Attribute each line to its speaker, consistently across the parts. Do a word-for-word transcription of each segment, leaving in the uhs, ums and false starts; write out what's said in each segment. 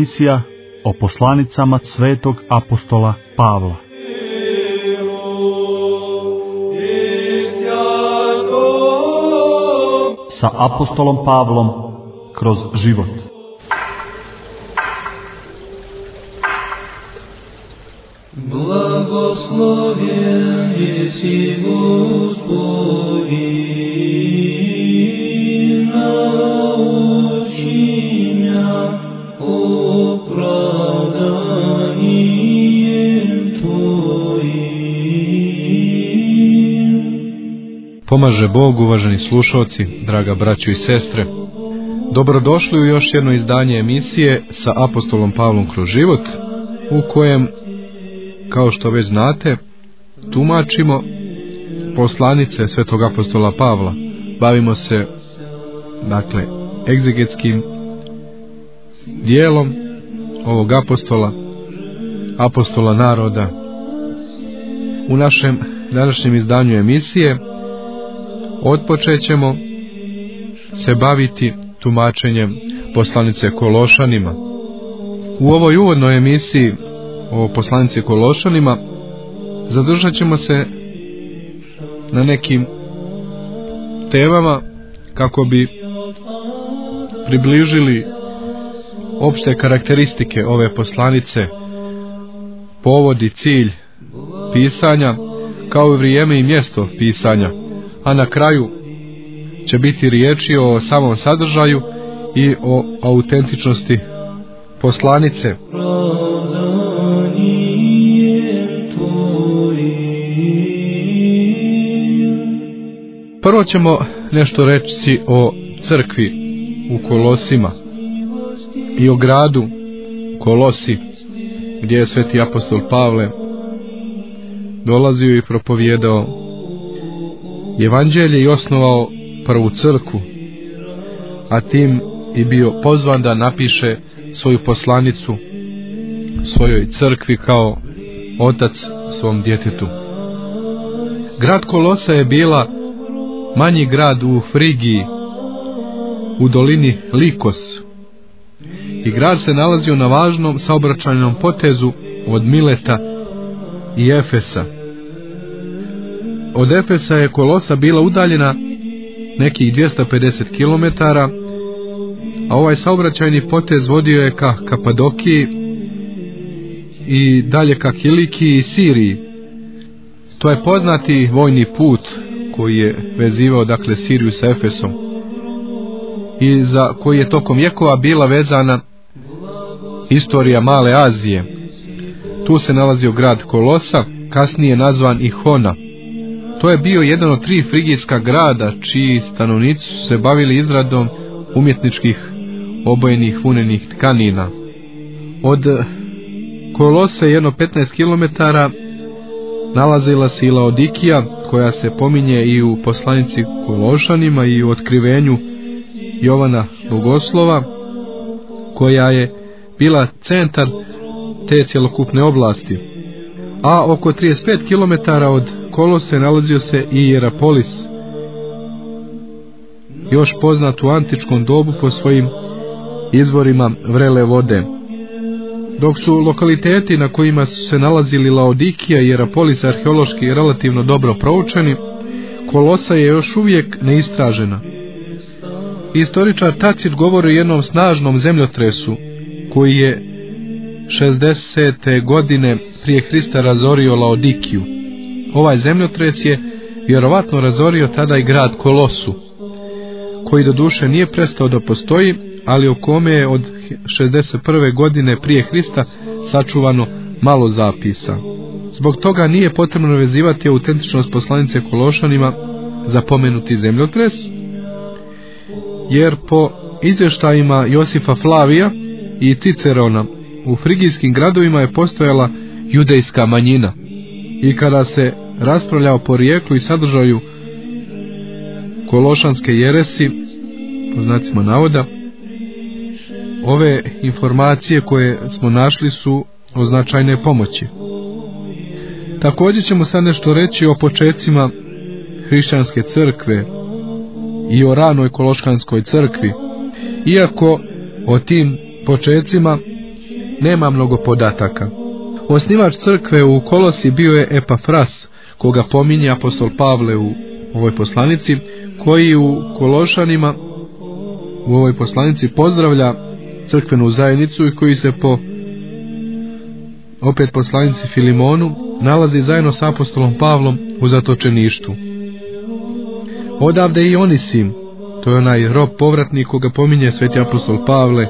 Speaker 1: emisija o poslanicama svetog apostola Pavla. Sa apostolom Pavlom kroz život.
Speaker 2: Благословен еси Господи, научи мя оправданием Tvojim.
Speaker 3: Pomaže Bog, uvaženi slušalci, draga braćo i sestre. Dobrodošli u još jedno izdanje emisije sa apostolom Pavlom kroz život, u kojem, kao što već znate, tumačimo poslanice svetog apostola Pavla. Bavimo se, dakle, egzegetskim dijelom ovog apostola, apostola naroda. U našem današnjem izdanju emisije otpočet ćemo se baviti tumačenjem poslanice Kološanima. U ovoj uvodnoj emisiji o poslanici Kološanima zadržat ćemo se na nekim temama kako bi približili opšte karakteristike ove poslanice, povod i cilj pisanja, kao i vrijeme i mjesto pisanja, a na kraju će biti riječi o samom sadržaju i o autentičnosti poslanice. Prvo ćemo nešto reći o crkvi u Kolosima i o gradu Kolosi, gdje je sveti apostol Pavle dolazio i propovijedao evanđelje i osnovao prvu crkvu, a tim i bio pozvan da napiše svoju poslanicu svojoj crkvi kao otac svom djetetu. Grad Kolosa je bila manji grad u Frigiji, u dolini Likos, i grad se nalazio na važnom saobraćajnom potezu od Mileta i Efesa. Od Efesa je Kolosa bila udaljena nekih dvjesto pedeset kilometara, a ovaj saobraćajni potez vodio je ka Kapadokiji i dalje ka Kilikiji i Siriji. To je poznati vojni put koji je vezivao, dakle, Siriju sa Efesom i za koji je tokom vjekova bila vezana istorija Male Azije. Tu se nalazio grad Kolosa, kasnije nazvan i Hona. To je bio jedan od tri frigijska grada čiji stanovnici su se bavili izradom umjetničkih obojenih vunenih tkanina. Od Kolose jedno petnaest kilometara nalazila se i Laodikija, koja se pominje i u poslanici Kološanima i u otkrivenju Jovana Bogoslova, koja je bila centar te cjelokupne oblasti. A oko trideset pet kilometara od Kolose nalazio se i Hierapolis, još poznat u antičkom dobu po svojim izvorima vrele vode. Dok su lokaliteti na kojima su se nalazili Laodikija i Hierapolis arheološki relativno dobro proučeni, Kolosa je još uvijek neistražena. Historičar Tacit govori o jednom snažnom zemljotresu koji je šezdesete godine prije Hrista razorio Laodikiju. Ovaj zemljotres je vjerovatno razorio tada i grad Kolosu, koji doduše nije prestao da postoji, ali o kome je od šezdeset prve godine prije Hrista sačuvano malo zapisa. Zbog toga nije potrebno vezivati autentičnost poslanice Kološanima za pomenuti zemljotres, jer po izvještajima Josifa Flavija i Cicerona u frigijskim gradovima je postojala judejska manjina, i kada se raspravlja o porijeklu i sadržaju kološanske jeresi, po znacima navoda, ove informacije koje smo našli su od značajne pomoći. Također ćemo sad nešto reći o počecima hrišćanske crkve i o ranoj kološanskoj crkvi, iako o tim počecima nema mnogo podataka. Osnivač crkve u Kolosi bio je Epafras, koga pominje apostol Pavle u ovoj poslanici, koji u Kološanima u ovoj poslanici pozdravlja crkvenu zajednicu i koji se po opet poslanici Filimonu nalazi zajedno s apostolom Pavlom u zatočeništvu. Odavde i Onisim, to je onaj rob povratnik koga pominje sveti apostol Pavle.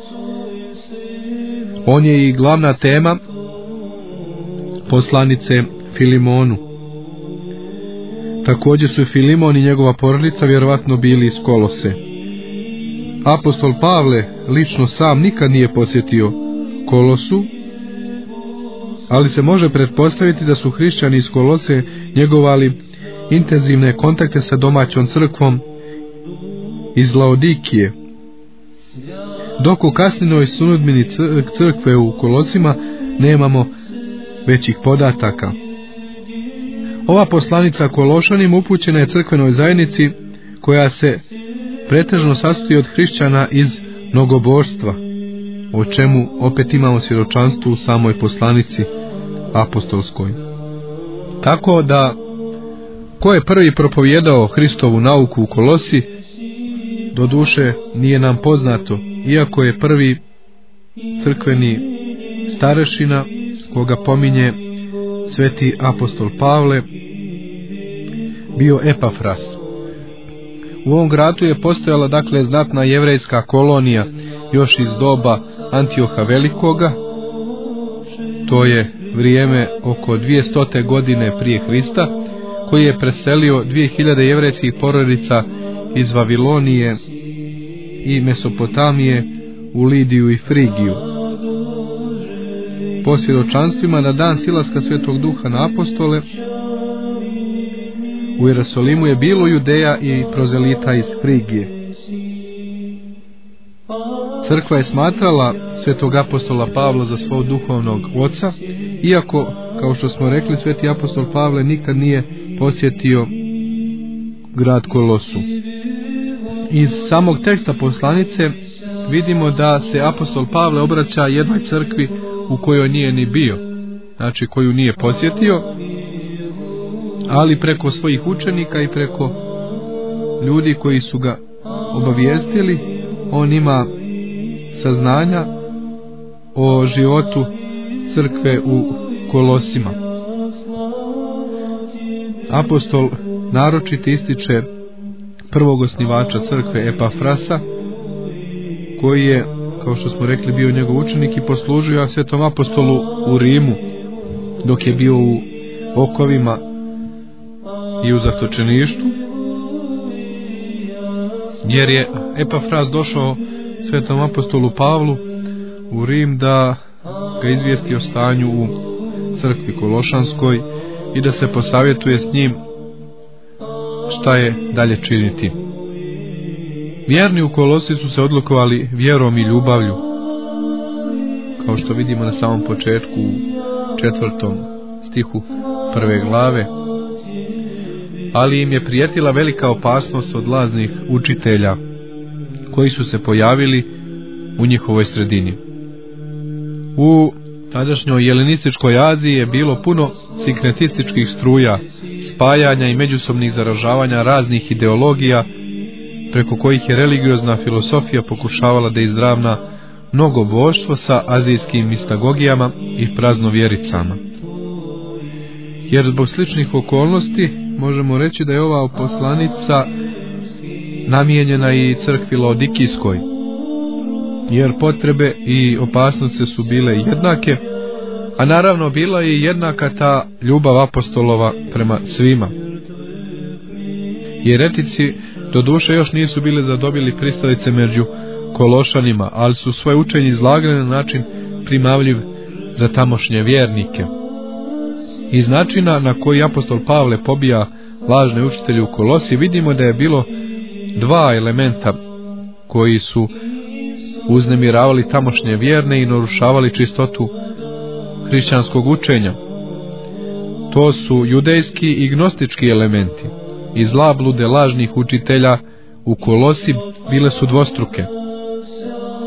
Speaker 3: On je i glavna tema poslanice Filimonu. Također su Filimon i njegova porodica vjerovatno bili iz Kolose. Apostol Pavle lično sam nikad nije posjetio Kolosu, ali se može pretpostaviti da su hrišćani iz Kolose njegovali intenzivne kontakte sa domaćom crkvom iz Laodikije. Dok u kasninoj sunudbini crkve u Kolosima nemamo većih podataka. Ova poslanica Kološanima upućena je crkvenoj zajednici koja se pretežno sastoji od hrišćana iz mnogobožstva, o čemu opet imamo svjedočanstvo u samoj poslanici apostolskoj. Tako da, ko je prvi propovjedao Hristovu nauku u Kolosi, doduše nije nam poznato, iako je prvi crkveni starešina, koga pominje sveti apostol Pavle, bio Epafras. U ovom gradu je postojala dakle znatna jevrejska kolonija još iz doba Antioha Velikoga, to je vrijeme oko dvjestote godine prije Hrista, koji je preselio dvije hiljade jevrejskih porodica iz Vavilonije i Mesopotamije u Lidiju i Frigiju. Po svjedočanstvima, na dan silaska Svetog Duha na apostole u Jerusalimu je bilo Judeja i prozelita iz Frigije. Crkva je smatrala svetog apostola Pavla za svog duhovnog oca, iako, kao što smo rekli, sveti apostol Pavle nikad nije posjetio grad Kolosu. Iz samog teksta poslanice vidimo da se apostol Pavle obraća jednoj crkvi u kojoj nije ni bio, znači koju nije posjetio, ali preko svojih učenika i preko ljudi koji su ga obavijestili, on ima saznanja o životu crkve u Kolosima. Apostol naročito ističe prvog osnivača crkve Epafrasa, koji je, kao što smo rekli, bio njegov učenik i poslužio svetom apostolu u Rimu dok je bio u okovima i u zatočeništvu, jer je Epafras došao svetom apostolu Pavlu u Rim da ga izvijesti o stanju u crkvi Kološanskoj i da se posavjetuje s njim šta je dalje činiti. Vjerni u Kolosi su se odlikovali vjerom i ljubavlju, kao što vidimo na samom početku u četvrtom stihu prve glave, ali im je prijetila velika opasnost od lažnih učitelja koji su se pojavili u njihovoj sredini. U tadašnjoj jelenističkoj Aziji je bilo puno sinkretističkih struja, spajanja i međusobnih zaražavanja raznih ideologija, preko kojih je religiozna filosofija pokušavala da izravna mnogoboštvo sa azijskim mistagogijama i praznovjericama. Jer zbog sličnih okolnosti možemo reći da je ova poslanica namijenjena i crkvi Laodikijskoj, jer potrebe i opasnosti su bile jednake, a naravno bila je i jednaka ta ljubav apostolova prema svima. Jeretici doduše još nisu bili zadobili pristalice među Kološanima, ali su svoje učenje izlagali na način primavljiv za tamošnje vjernike. Iz načina na koji apostol Pavle pobija lažne učitelje u Kolosi vidimo da je bilo dva elementa koji su uznemiravali tamošnje vjerne i narušavali čistotu hrišćanskog učenja. To su judejski i gnostički elementi. I zablude lažnih učitelja u Kolosi bile su dvostruke.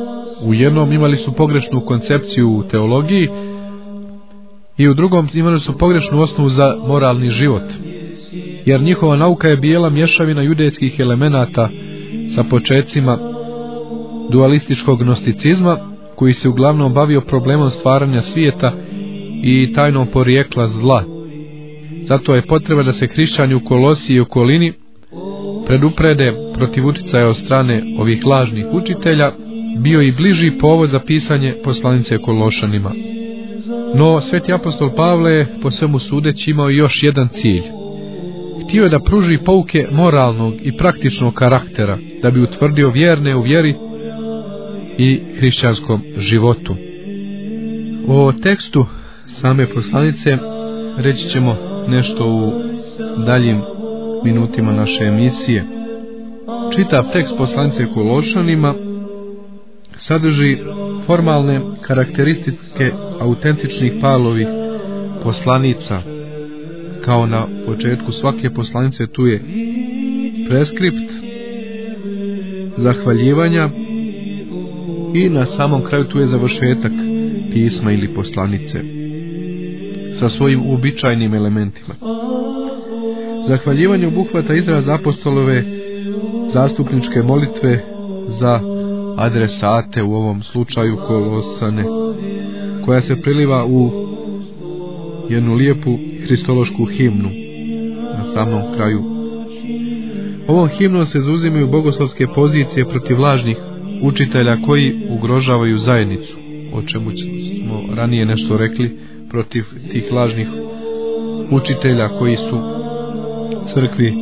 Speaker 3: U jednom imali su pogrešnu koncepciju u teologiji i u drugom imali su pogrešnu osnovu za moralni život. Jer njihova nauka je bijela mješavina judejskih elemenata sa počecima dualističkog gnosticizma, koji se uglavnom bavio problemom stvaranja svijeta i tajnom porijekla zla. Zato je potreba da se hrišćani u Kolosiji i okolini preduprede protiv uticaja od strane ovih lažnih učitelja, bio i bliži povod za pisanje poslanice Kološanima. No, sveti apostol Pavle je po svemu sudeći imao još jedan cilj. Htio je da pruži pouke moralnog i praktičnog karaktera, da bi utvrdio vjerne u vjeri i hrišćanskom životu. O tekstu same poslanice reći ćemo nešto u daljim minutima naše emisije. Čitav tekst poslanice Kološanima sadrži formalne karakteristike autentičnih Pavlovih poslanica. Kao na početku svake poslanice tu je preskript zahvaljivanja i na samom kraju tu je završetak pisma ili poslanice sa svojim uobičajenim elementima. Zahvaljivanje obuhvata izraz apostolove zastupničke molitve za adresate, u ovom slučaju Kolosane, koja se priliva u jednu lijepu hristološku himnu na samom kraju. Ovom himnom se zauzimaju bogoslovske pozicije protiv lažnih učitelja koji ugrožavaju zajednicu, o čemu smo ranije nešto rekli, protiv tih lažnih učitelja koji su crkvi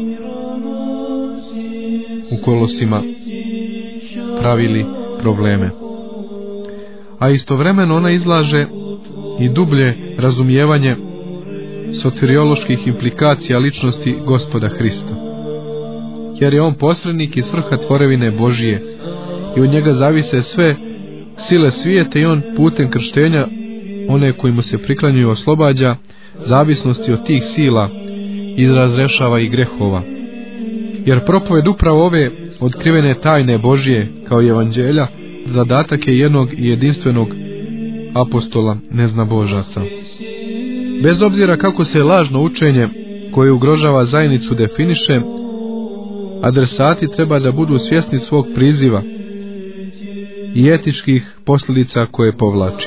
Speaker 3: u Kolosima pravili probleme. A istovremeno ona izlaže i dublje razumijevanje soterioloških implikacija ličnosti Gospoda Hrista. Jer je on posrednik iz vrha tvorevine Božije i od njega zavise sve sile svijeta i on putem krštenja one koji mu se priklanjaju oslobađa zavisnosti od tih sila i razrešava i grehova. Jer propoved upravo ove otkrivene tajne Božije kao i evanđelja zadatak je jednog i jedinstvenog apostola neznabožaca. Bez obzira kako se lažno učenje koje ugrožava zajednicu definiše, adresati treba da budu svjesni svog priziva i etičkih posljedica koje povlači.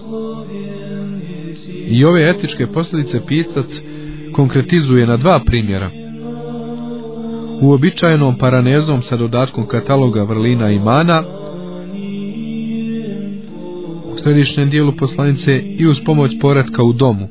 Speaker 3: I ove etičke posljedice pisac konkretizuje na dva primjera. Uobičajenom paranezom sa dodatkom kataloga vrlina i mana u središnjem dijelu poslanice i uz pomoć poretka u domu.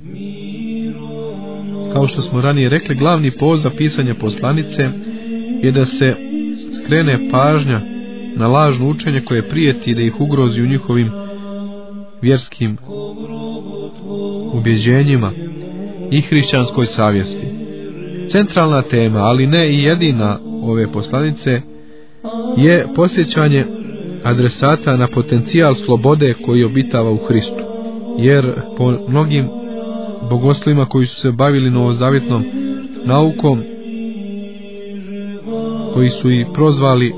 Speaker 3: Kao što smo ranije rekli, glavni povod za pisanje poslanice je da se skrene pažnja na lažno učenje koje prijeti da ih ugrozi u njihovim vjerskim ubjeđenjima i hrišćanskoj savjesti. Centralna tema, ali ne i jedina ove poslanice, je posjećanje adresata na potencijal slobode koji obitava u Hristu. Jer po mnogim bogoslovima koji su se bavili novozavjetnom naukom, koji su i prozvali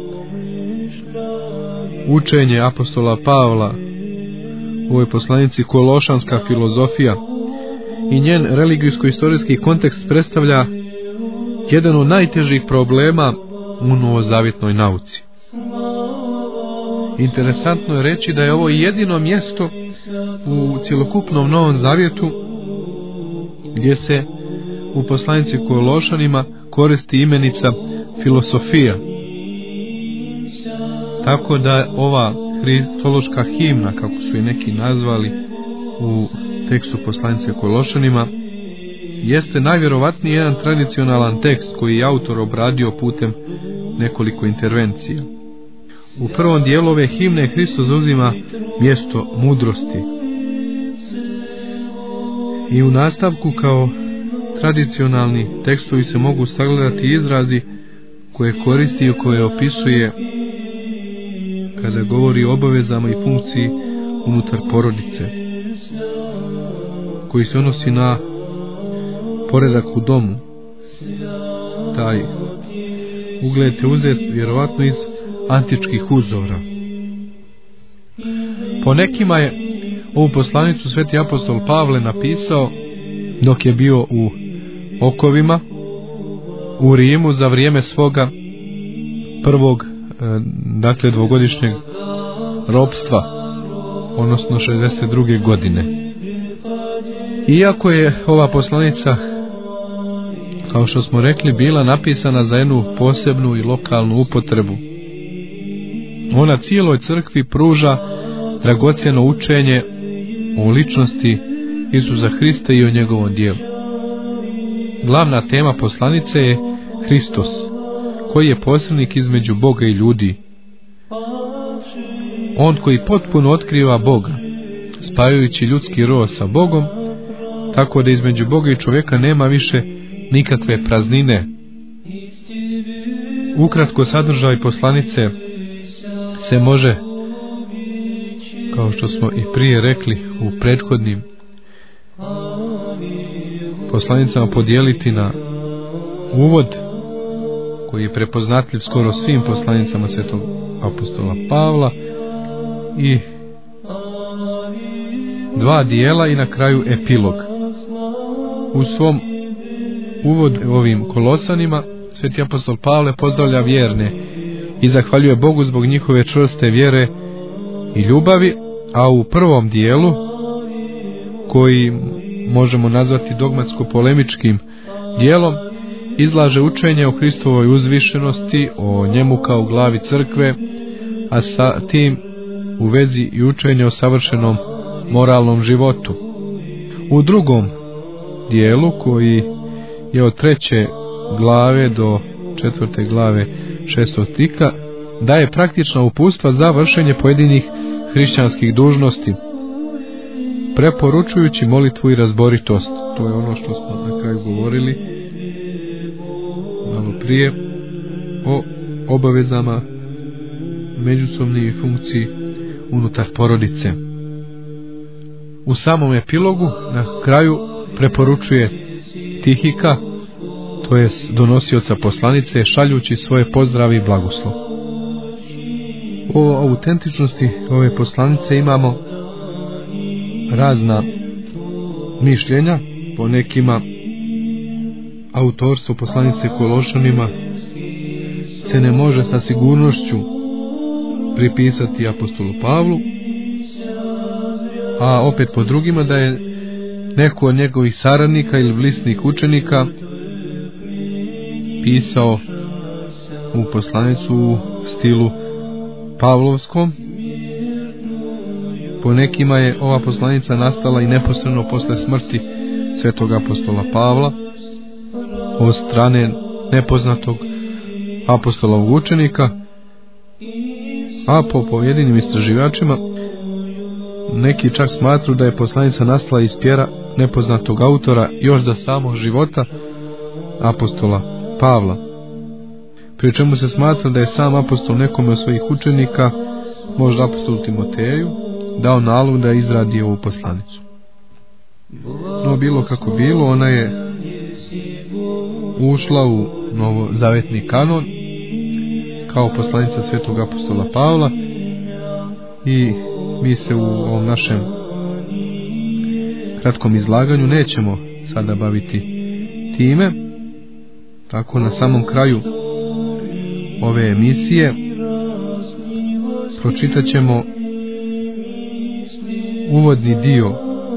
Speaker 3: učenje apostola Pavla u ovoj poslanici kološanska filozofija, i njen religijsko-istorijski kontekst predstavlja jedan od najtežih problema u novozavjetnoj nauci. Interesantno je reći da je ovo jedino mjesto u cjelokupnom Novom Zavjetu gdje se u poslanici Kološanima koristi imenica filosofija. Tako da ova hristološka himna, kako su je neki nazvali u tekstu poslanice Kološanima, jeste najvjerovatniji jedan tradicionalan tekst koji je autor obradio putem nekoliko intervencija. U prvom dijelu ove himne Hristos zauzima mjesto mudrosti. I u nastavku kao tradicionalni tekstovi se mogu sagledati izrazi koje koristi i koje opisuje kada govori o obavezama i funkciji unutar porodice, koji se odnosi na poredak u domu. Taj ugled je uzet vjerovatno iz antičkih uzora. Po nekima je ovu poslanicu sveti apostol Pavle napisao dok je bio u okovima u Rimu za vrijeme svoga prvog, dakle dvogodišnjeg ropstva, odnosno šezdeset druge godine. Iako je ova poslanica, kao što smo rekli, bila napisana za jednu posebnu i lokalnu upotrebu, ona cijeloj crkvi pruža dragocjeno učenje o ličnosti Isusa Hrista i o njegovom djelu. Glavna tema poslanice je Hristos, koji je posrednik između Boga i ljudi. On koji potpuno otkriva Boga, spajajući ljudski rod sa Bogom, tako da između Boga i čovjeka nema više nikakve praznine. Ukratko, sadržaj poslanice se može, kao što smo i prije rekli u prethodnim poslanicama, podijeliti na uvod, koji je prepoznatljiv skoro svim poslanicama svetog apostola Pavla, i dva dijela i na kraju epilog. U svom uvodu ovim Kolosanima sveti apostol Pavle pozdravlja vjerne i zahvaljuje Bogu zbog njihove čvrste vjere i ljubavi, a u prvom dijelu, koji možemo nazvati dogmatsko-polemičkim dijelom, izlaže učenje o Hristovoj uzvišenosti, o njemu kao glavi crkve, a sa tim u vezi i učenje o savršenom moralnom životu. U drugom dijelu, koji je od treće glave do četvrte glave šestog stika, daje praktična uputstva za vršenje pojedinih hrišćanskih dužnosti, preporučujući molitvu i razboritost. To je ono što smo na kraju govorili malo prije o obavezama međusobnih funkciji unutar porodice. U samom epilogu na kraju preporučuje Tihika, to jest donosioca poslanice, šaljući svoje pozdrave i blagoslov. O autentičnosti ove poslanice imamo razna mišljenja. Po nekima autorstvo poslanice Kološanima se ne može sa sigurnošću pripisati apostolu Pavlu, a opet po drugima da je neko od njegovih saradnika ili blisnih učenika pisao u poslanicu u stilu pavlovskom. Po nekima je ova poslanica nastala i neposredno posle smrti svetog apostola Pavla od strane nepoznatog apostolovog učenika, a po pojedinim istraživačima neki čak smatru da je poslanica nastala iz pjera nepoznatog autora još za samog života apostola Pavla, pri čemu se smatra da je sam apostol nekome od svojih učenika, možda apostolu Timoteju, dao nalog da izradi ovu poslanicu. No bilo kako bilo, ona je ušla u novozavetni kanon kao poslanica svetog apostola Pavla i mi se u ovom našem kratkom izlaganju nećemo sada baviti time. Tako na samom kraju ove emisije pročitat ćemo uvodni dio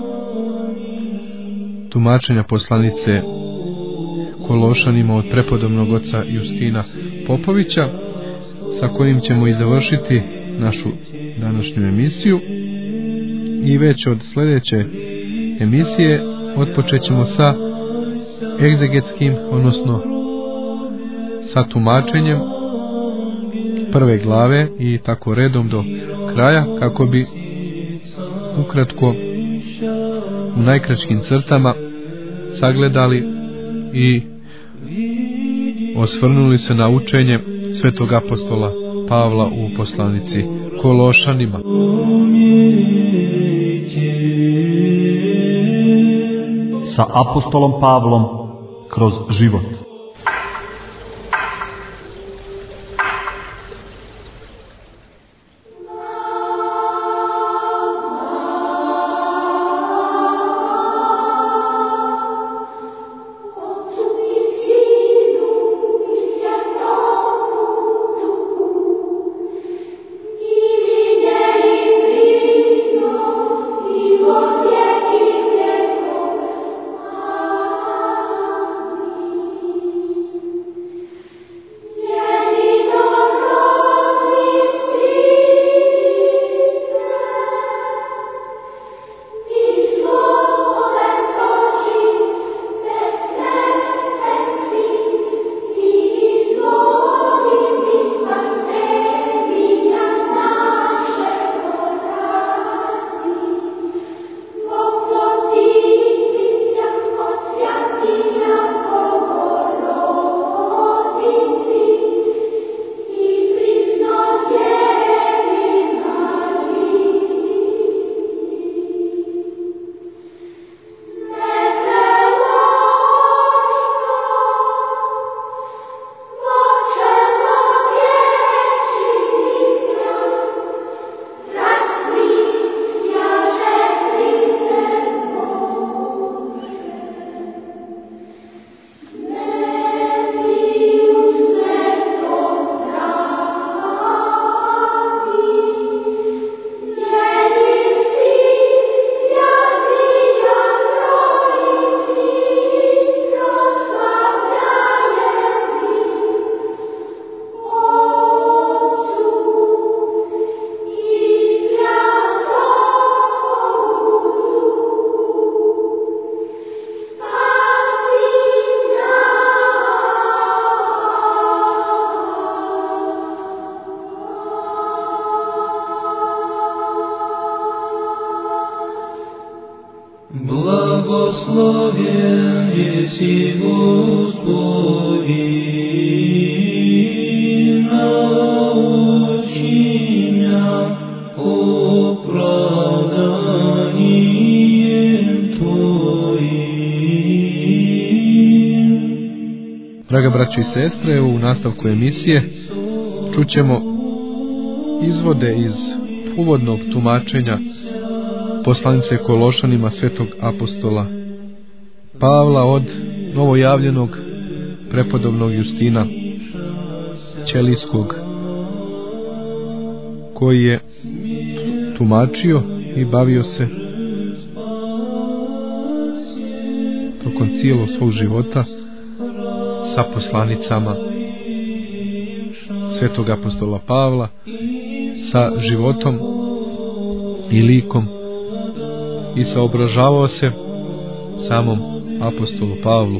Speaker 3: tumačenja poslanice Kološanima od prepodobnog oca Justina Popovića, sa kojim ćemo i završiti našu današnju emisiju, i već od sljedeće emisije otpočet ćemo sa egzegetskim, odnosno sa tumačenjem prve glave i tako redom do kraja, kako bi ukratko u najkraćim crtama sagledali i osvrnuli se na učenje svetog apostola Pavla u poslanici Kološanima.
Speaker 1: Sa apostolom Pavlom kroz život.
Speaker 2: jesi Gospodin, nauči mja opravdanjem Tvojim.
Speaker 3: Draga braći i sestre, u nastavku emisije čućemo izvode iz uvodnog tumačenja poslanice Kološanima svetog apostola Pavla od novojavljenog prepodobnog Justina Ćelijskog, koji je tumačio i bavio se tokom cijelog svog života sa poslanicama svetog apostola Pavla, sa životom i likom, i saobražavao se samom apostolu Pavlu.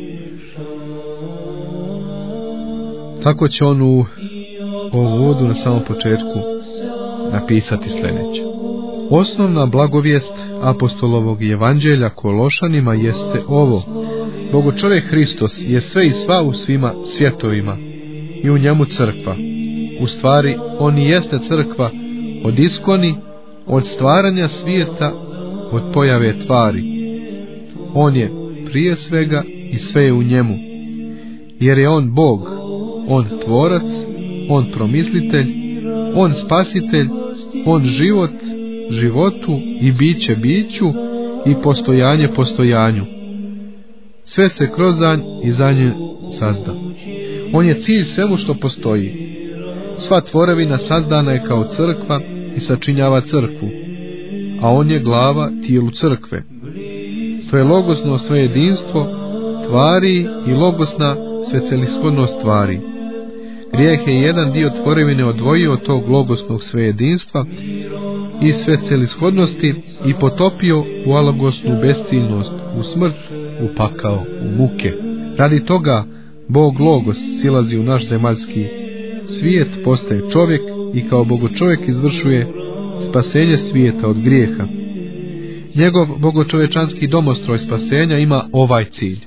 Speaker 3: Tako će on u ovom uvodu na samom početku napisati sljedeće. Osnovna blagovijest apostolovog evanđelja Kološanima jeste ovo: Bogočovjek Hristos je sve i sva u svima svjetovima i u njemu crkva. U stvari, on i jeste crkva od iskoni, od stvaranja svijeta, od pojave tvari. On je prije svega i sve je u njemu, jer je on Bog, on tvorac, on promislitelj, on spasitelj, on život životu i biće biću i postojanje postojanju. Sve se kroz nj i za nju sazda. On je cilj svemu što postoji. Sva tvorevina sazdana je kao crkva i sačinjava crkvu, a on je glava tijelu crkve. To je logosno sve jedinstvo tvari i logosna svecelishodnost tvari. Grijeh je jedan dio tvorevine odvojio od tog logosnog svejedinstva i svecelishodnosti i potopio u alogosnu besciljnost, u smrt, u pakao, u muke. Radi toga Bog Logos silazi u naš zemaljski svijet, postaje čovjek i kao bogočovjek izvršuje spasenje svijeta od grijeha. Njegov bogočovečanski domostroj spasenja ima ovaj cilj: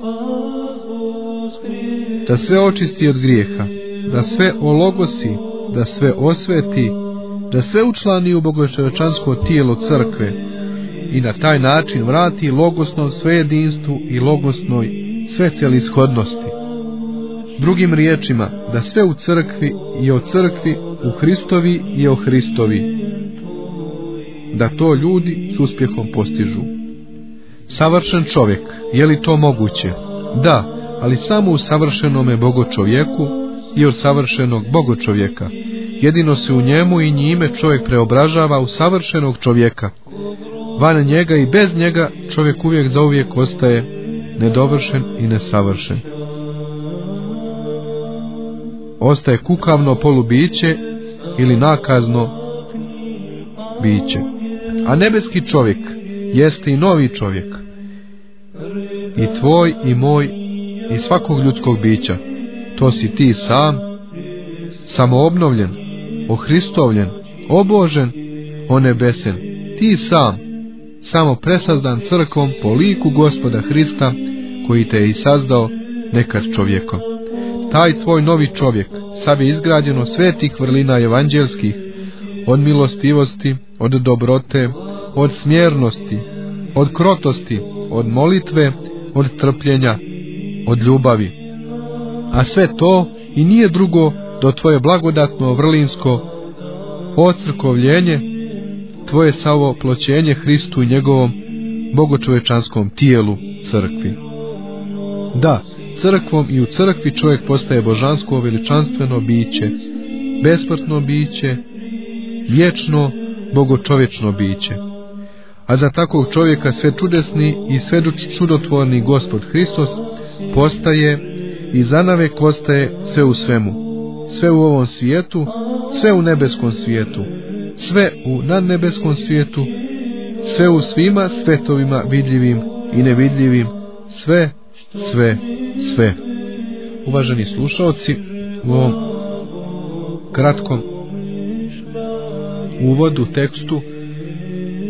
Speaker 3: da sve očisti od grijeha, da sve ologosi, da sve osveti, da sve učlani u bogočovečansko tijelo crkve i na taj način vrati logosnom svejedinstvu i logosnoj svecelishodnosti. Drugim riječima, da sve u crkvi i o crkvi, u Hristovi i o Hristovi, da to ljudi s uspjehom postižu. Savršen čovjek, je li to moguće? Da, ali samo u savršenome bogočovjeku i od savršenog bogočovjeka. Jedino se u njemu i njime čovjek preobražava u savršenog čovjeka. Van njega i bez njega čovjek uvijek zauvijek ostaje nedovršen i nesavršen. Ostaje kukavno polubiće ili nakazno biće. A nebeski čovjek jeste i novi čovjek. I tvoj i moj i svakog ljudskog bića. To si ti sam, samoobnovljen, ohristovljen, obožen, onebesen. Ti sam, samo presazdan crkvom po liku Gospoda Hrista, koji te je i sazdao nekad čovjekom. Taj tvoj novi čovjek sav je izgrađen od svetih vrlina evanđelskih, od milostivosti, od dobrote, od smjernosti, od krotosti, od molitve, od trpljenja, od ljubavi. A sve to i nije drugo do tvoje blagodatno vrlinsko ocrkovljenje, tvoje savoploćenje Hristu i njegovom bogočovečanskom tijelu crkvi. Da, crkvom i u crkvi čovjek postaje božansko veličanstveno biće, besmrtno biće, vječno bogočovječno biće. A za takvog čovjeka sve čudesni i sve čudotvorni Gospod Hristos postaje i zanavek ostaje sve u svemu. Sve u ovom svijetu, sve u nebeskom svijetu, sve u nadnebeskom svijetu, sve u svima svetovima vidljivim i nevidljivim, sve, sve, sve. Uvaženi slušalci, u ovom kratkom uvodu tekstu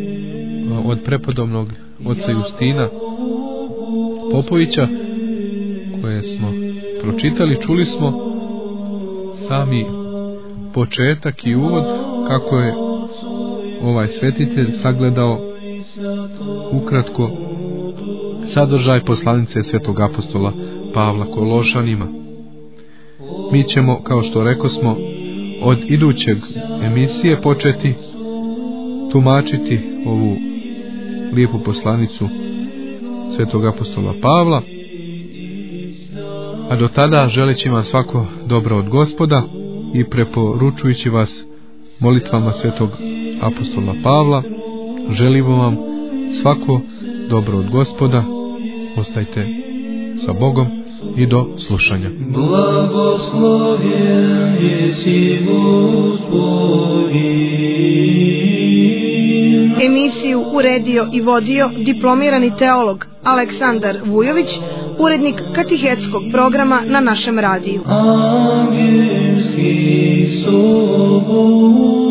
Speaker 3: od prepodobnog oca Justina Popovića koje smo pročitali, čuli smo sami početak i uvod kako je ovaj svetitelj sagledao ukratko sadržaj poslanice svetog apostola Pavla Kološanima. Mi ćemo, kao što rekosmo, od idućeg emisije početi tumačiti ovu lijepu poslanicu svetog apostola Pavla, a do tada želeći vam svako dobro od Gospoda i preporučujući vas molitvama svetog apostola Pavla, želimo vam svako dobro od Gospoda. Ostajte sa Bogom i do slušanja.
Speaker 2: Blagoslovljen jesi Gospodin.
Speaker 4: Emisiju uredio i vodio diplomirani teolog Aleksandar Vujović, urednik katehetskog programa na našem radiju.
Speaker 2: Angelski sobor